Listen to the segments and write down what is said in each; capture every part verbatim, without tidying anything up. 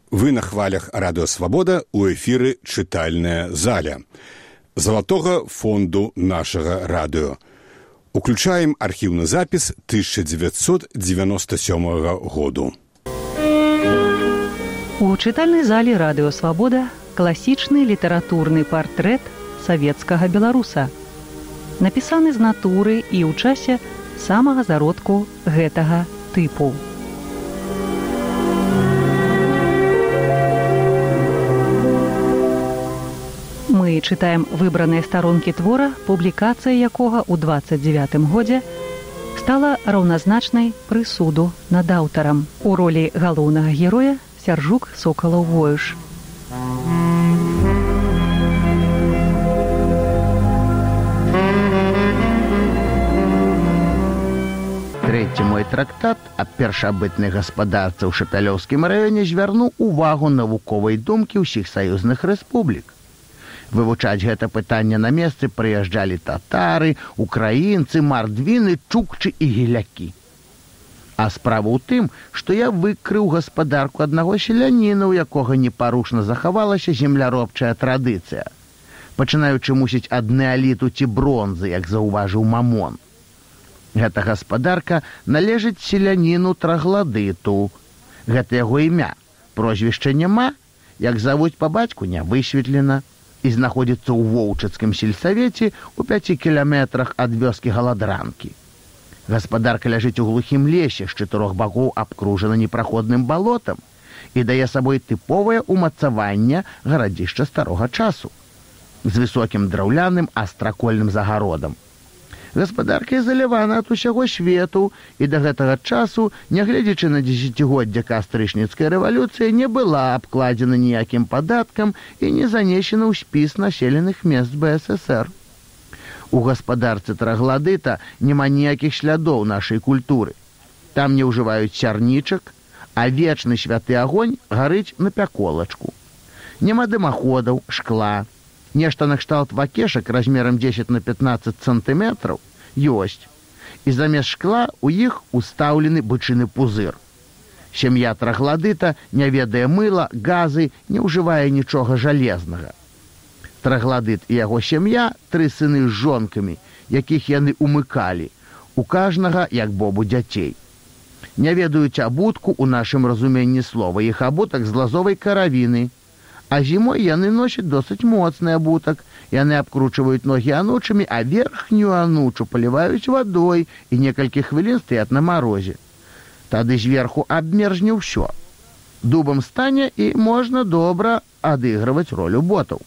Вы на хвалях Радыё Свабода, у эфіры чытальная заля Залатога фонду нашага радыё. Уключаем архіўны запіс тысяча дзевяцьсот дзевяносто сёмага году. У чытальнай зале Радыё Свабода класічны літаратурны партрэт савецкага беларуса, напісаны з натуры і ў часе самага зародку гэтага тыпу. Мы чытаем выбраныя старонкі твора, публікацыя якога ў дваццаць дзевятым годзе стала раўназначнай прысуду над аўтарам. У ролі галоўнага героя Сяржук Сокалаў-Воюш. Трэці мой трактат аб першабытнай гаспадарцы ў Шапялёўскім раёне звярнуў увагу навуковай думкі ўсіх саюзных рэспублік. Вывучаць гэта пытанне на месцы прыязджалі татары, украінцы, мардвіны, чукчы і гілякі. А справа ў тым, што я выкрыў гаспадарку аднаго селяніна, у якога непарушна захавалася земляробчая традыцыя, пачынаючы мусіць ад неаліту ці бронзы, як заўважыў Мамон. Гэта гаспадарка належыць селяніну Трагладыту. Гэта яго імя, прозвішча няма, як завуць па бацьку не высветлена, і знаходзіцца ў Воўчыцкім сельсавеце ў пяці кіламетрах ад вёскі Галадранкі. Гаспадарка ляжыць у глухім лесе, з чатырох бакоў абкружана непраходным балотам і дае сабой тыповае ўмацаванне гарадзішча старога часу з высокім драўляным астракольным загародам. Гаспадарка ізалявана ад усяго свету і да гэтага часу, нягледзячы на дзесяцігоддзе кастрычніцкай рэвалюцыі, не была абкладзена ніякім падаткам і не занесена ў спіс населеных мест БССР. У гаспадарцы Трагладыта няма ніякіх слядоў нашай культуры. Там не ўжываюць сярнічак, а вечны святы агонь гарыць на пяколачку. Няма дымаходаў, шкла. Нешта накшталт вакешак размерам дзесяць на пятнаццаць сантыметраў ёсць, і замест шкла ў іх устаўлены бычыны пузыр. Сям'я Трагладыта не ведае мыла, газы, не ўжывае нічога жалезнага. Трагладыт і яго сям'я тры сыны з жонкамі, якіх яны умыкалі, у кажнага як бобу дзяцей. Не ведаюць абутку ў нашым разуменні слова, іх абутак з лазовай каравіны. А зімой яны носяць досыць моцны абутак. Яны абкручваюць ногі анучамі, а верхнюю анучу паліваюць вадой і некалькі хвілін стаяць на марозе. Тады зверху абмерзне ўсё. Дубам стане і можна добра адыгрываць ролю ботаў.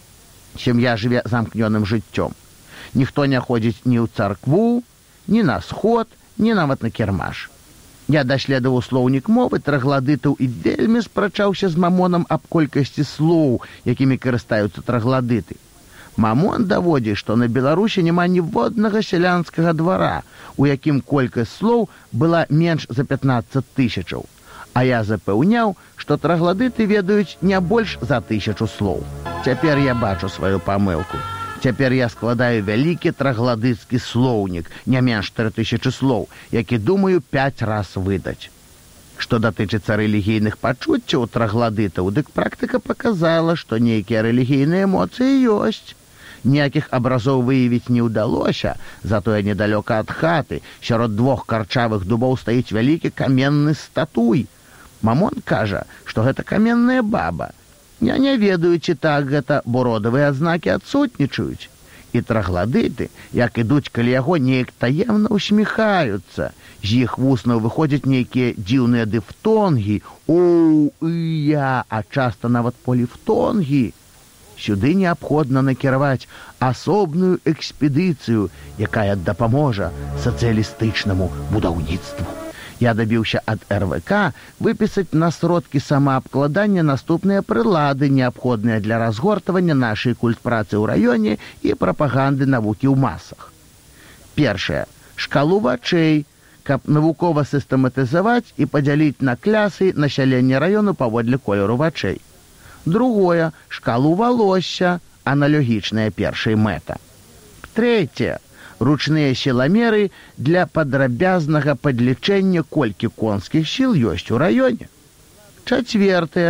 Сям'я жыве замкнёным жыццём. Ніхто не ходзіць ні ў царкву, ні на сход, ні нават на кірмаш. Я даследаваў слоўнік мовы Трагладытаў і вельмі спрачаўся з Мамонам аб колькасці слоў, якімі карыстаюцца трагладыты. Мамон даводзіць, што на Беларусі няма ніводнага сялянскага двара, у якім колькасць слоў была менш за пятнаццаць тысячаў. А я запэўняў, што трагладыты ведаюць не больш за тысячу слоў. Цяпер я бачу сваю памылку. Цяпер я складаю вялікі трагладыцкі слоўнік, не менш тры тысячы слоў, які думаю пяць раз выдаць. Што датычыцца рэлігійных пачуццяў трагладытаў, дык практыка паказала, што нейкія рэлігійныя эмоцыі ёсць. Ніякіх абразоў выявіць не ўдалося, затое недалёка ад хаты, сярод двух карчавых дубоў стаіць вялікі каменны статуй. Мамон кажа, што гэта каменная баба. Я не ведаю, ці так гэта, бо родавыя адзнакі адсутнічаюць. І трагладыты, як ідуць каля яго, неяк таемна усміхаюцца. З іх вуснаў выходзяць нейкія дзіўныя дыфтонгі, оу, ыя, а часта нават поліфтонгі. Сюды неабходна накіраваць асобную экспедыцыю, якая дапаможа сацыялістычнаму будаўніцтву. Я дабіўся ад эр вэ ка выпісаць на сродкі самаабкладання наступныя прылады, неабходныя для разгортвання нашай культпрацы ў раёне і прапаганды навукі ў масах. Першае. Шкалу вачэй, каб навукова сістэматызаваць і падзяліць на клясы насялення раёну паводле колеру вачэй. Другое. Шкалу валосся, аналагічная першай мэта. Трэцяе. Ручныя сіламеры для падрабязнага падлічэння, колькі конскіх сіл ёсць у раёне. Чацвертае.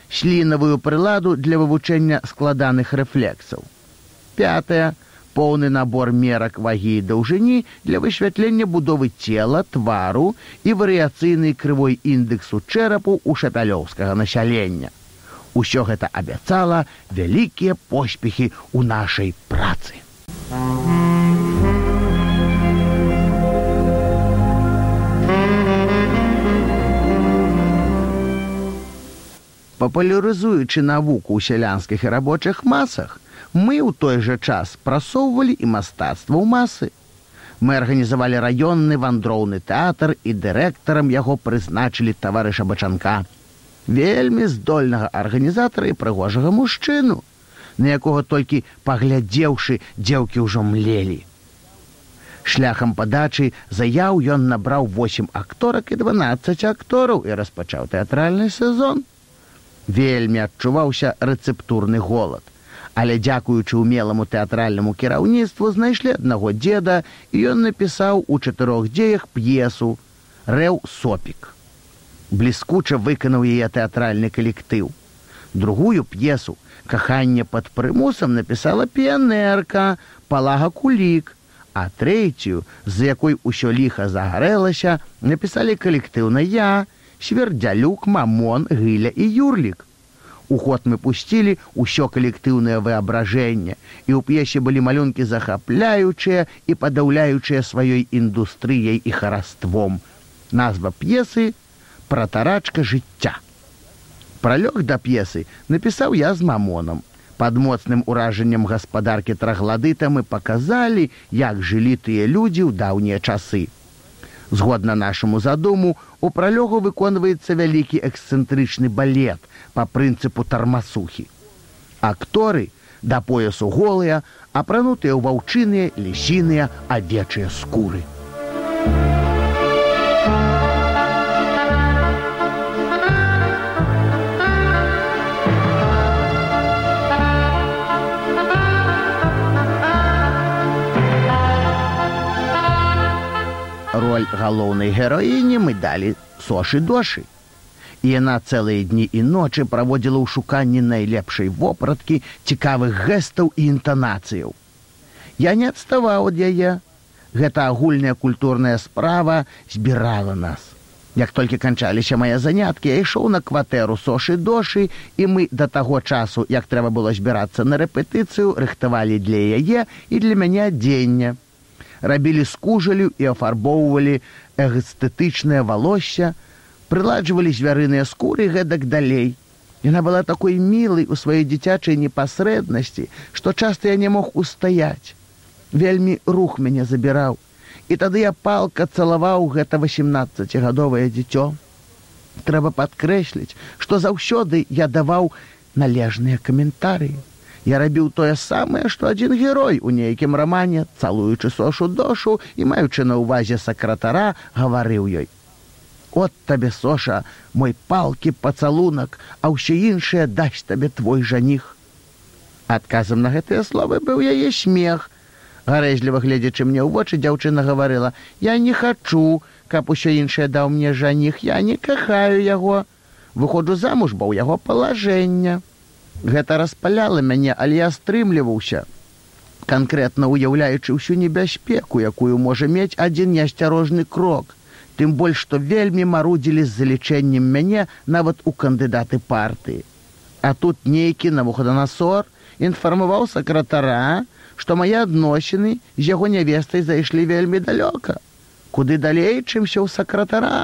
слінавую прыладу для вывучэння складаных рэфлексаў. Пятае. Поўны набор мерак вагі і даўжыні для высвятлення будовы цела, твару і варыяцыйнай крывой індексу чэрапу ў шапялёўскага насялення. Усё гэта абяцала вялікія поспехі ў нашай працы. Папулярызуючы навуку ў сялянскіх і рабочых масах, мы ў той жа час прасоўвалі і мастацтва ў масы. Мы арганізавалі раённы вандроўны тэатр і дырэктарам яго прызначылі таварыша Бачанка, вельмі здольнага арганізатара і прыгожага мужчыну, на якога толькі паглядзеўшы, дзеўкі ўжо млелі. Шляхам падачы заяў ён набраў восем акторак і дванаццаць актораў і распачаў тэатральны сезон. Вельмі адчуваўся рэцэптурны голад. Але дзякуючы ўмеламу тэатральнаму кіраўніцтву знайшлі аднаго дзеда, і ён напісаў у чатырох дзеях п'есу «Рэў сопік». Бліскуча выканаў яе тэатральны калектыў. Другую п'есу «Каханне пад прымусам» напісала піянерка Палага Кулік, а трэцюю, з якой усё ліха загарэлася, напісалі калектыўна я, Свердзялюк, Мамон, Гыля і Юрлік. У ход мы пусцілі ўсё калектыўнае выабражэнне, і ў п'есе былі малюнкі захапляючыя і падаўляючыя сваёй індустрыяй і хараством. Назва п'есы «Пратарачка жыцця». Пралёг да п'есы напісаў я з Мамонам. Пад моцным уражаннем гаспадаркі трагладыта мы паказалі, як жылі тыя людзі ў даўнія часы. Згодна нашаму задуму, у пралёгу выконваецца вялікі эксцэнтрычны балет па прынцыпу тармасухі. Акторы да поясу голыя, апранутыя ў ваўчыныя, лісіныя, авечыя скуры. Роль галоўнай героіні мы далі Сошы-Дошы. І яна цэлыя дні і ночы праводзіла ў шуканні найлепшай вопраткі, цікавых гэстаў і інтанацыяў. Я не адставаў ад яе. Гэта агульная культурная справа збірала нас. Як толькі канчаліся мае заняткі, я ішоў на кватэру Сошы-Дошы, і мы да таго часу, як трэба было збірацца на рэпетыцыю, рыхтавалі для яе і для мяне адзенне. Рабілі скужалю і афарбоўвалі эстэтычнае валосся, прыладжвалі звярыныя скуры гэтак далей. Яна была такой мілай у сваёй дзіцячай непасрэднасці, што часта я не мог устаяць. Вельмі рух мяне забіраў. І тады я палка цалаваў гэта васемнаццацігадовае дзіцё. Трэба падкрэсліць, што заўсёды я даваў належныя каментарыі. Я рабіў тое самае, што адзін герой у нейкім рамане, цалуючы Сошу-Дошу і маючы на ўвазе сакратара, гаварыў ёй: «От табе, Соша, мой палкі пацалунак, а ўсё іншае дасць табе твой жаніх». Адказам на гэтыя словы быў яе смех. Гарэзліва гледзячы мне ў вочы, дзяўчына гаварыла: «Я не хачу, каб усё іншае даў мне жаніх, я не кахаю яго. Выходжу замуж, бо ў яго палажэння». Гэта распаляла мяне, але я стрымліваўся, канкрэтна уяўляючы ўсю небяспеку, якую можа мець адзін неасцярожны крок, тым больш, што вельмі марудзілі з залічэннем мяне нават у кандыдаты партыі. А тут нейкі Навуходанасор інфармаваў сакратара, што мае адносіны з яго нявестай зайшлі вельмі далёка, куды далей, чымся ў сакратара.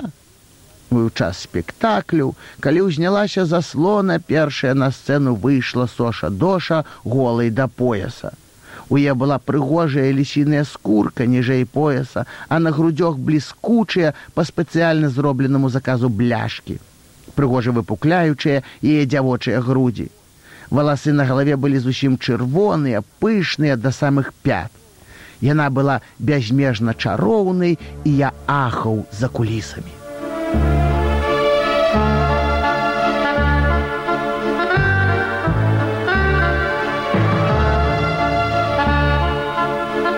У час спектаклю, калі ўзнялася заслона, першая на сцэну выйшла Соша-Доша голай да пояса. У яе была прыгожая лісіная скурка ніжэй пояса, а на грудзях бліскучыя па спецыяльна зробленаму заказу бляшкі, прыгожа выпукляючыя яе дзявочыя грудзі. Валасы на галаве былі зусім чырвоныя, пышныя да самых пят. Яна была бязмежна чароўнай, і я ахаў за кулісамі.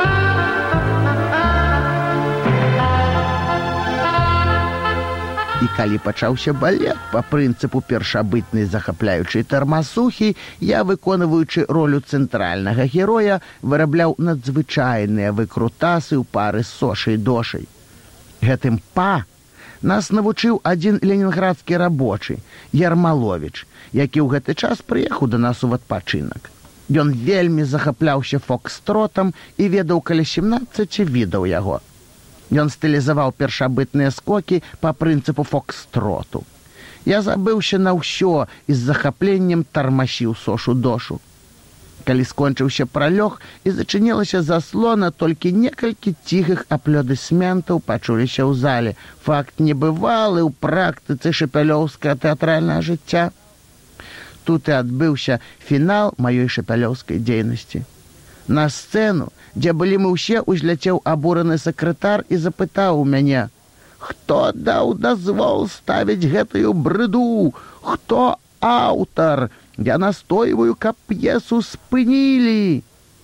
І Калі пачаўся балет па прынцыпу першабытнай захапляючай тармасухі, я, выконваючы ролю цэнтральнага героя, вырабляў надзвычайныя выкрутасы ў пары з Сошай Дошай. Гэтым па нас навучыў адзін ленінградскі рабочы, Ярмаловіч, які ў гэты час прыехаў да нас у адпачынак. Ён вельмі захапляўся фокстротам і ведаў каля сямнаццаці відаў яго. Ён стылізаваў першабытныя скокі па прынцыпу фокстроту. Я забыўся на ўсё і з захапленнем тармасіў Сошу Дошу. Калі скончыўся пралёг і зачынілася заслона, толькі некалькі ціхых аплодысментаў пачуліся ў зале. Факт небывалы ў практыцы шапялёўскага тэатральнага жыцця. Тут і адбыўся фінал маёй шапялёўскай дзейнасці. На сцэну, дзе былі мы ўсе, узляцеў абураны сакратар і запытаў у мяне: «Хто даў дазвол ставіць гэтую брыду? Хто аўтар? Я настойваю, каб п'есу спынілі».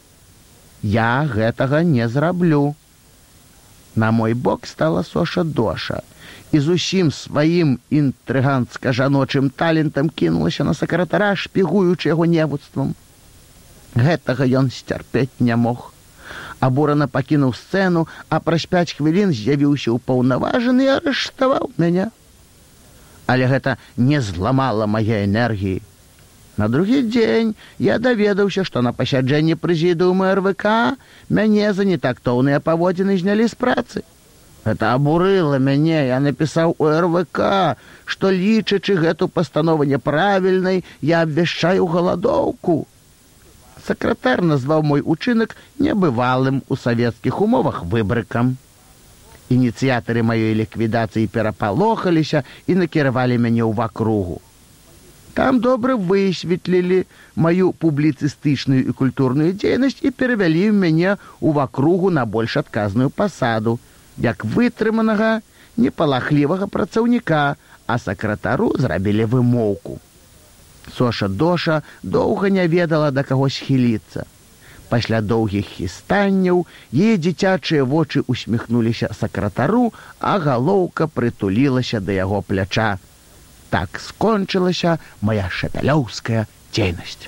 Я гэтага не зраблю. На мой бок стала Соша Доша і з усім сваім інтрыгантска-жаночым талентам кінулася на сакратара, шпігуючы яго невуцтвам. Гэтага ён сцярпець не мог. Абурана пакінуў сцэну, а праз пяць хвілін з'явіўся ўпаўнаважаны і арыштаваў мяне. Але гэта не зламала мае энергіі. На другі дзень я даведаўся, што на пасяджэнні прэзідыума эр вэ ка мяне за нетактоўныя паводзіны знялі з працы. Гэта абурыла мяне. Я напісаў у эр вэ ка, што, лічачы гэту пастанову няправільнай, я абвяшчаю галадоўку. Сакратар назваў мой учынак небывалым у савецкіх умовах выбрыкам. Ініцыятары маёй ліквідацыі перапалохаліся і накіравалі мяне ў вакругу. Там добра высветлілі маю публіцыстычную і культурную дзейнасць і перавялі мяне ў вакругу на больш адказную пасаду, як вытрыманага, непалахлівага працаўніка, а сакратару зрабілі вымоўку. Соша Доша доўга не ведала, да каго схіліцца. Пасля доўгіх хістанняў яе дзіцячыя вочы усміхнуліся сакратару, а галоўка прытулілася да яго пляча. Так скончылася моя шапялёўская дзейнасць.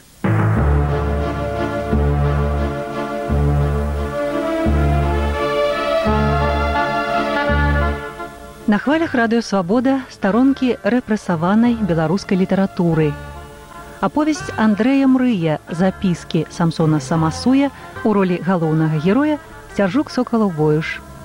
На хвалях радыё «Свабода» старонкі рэпрэсаванай беларускай літаратуры. Аповесць Андрэя Мрыя «Запіскі Самсона Самасуя» у ролі галоўнага героя Сцяржук Сокалаў-Воюш.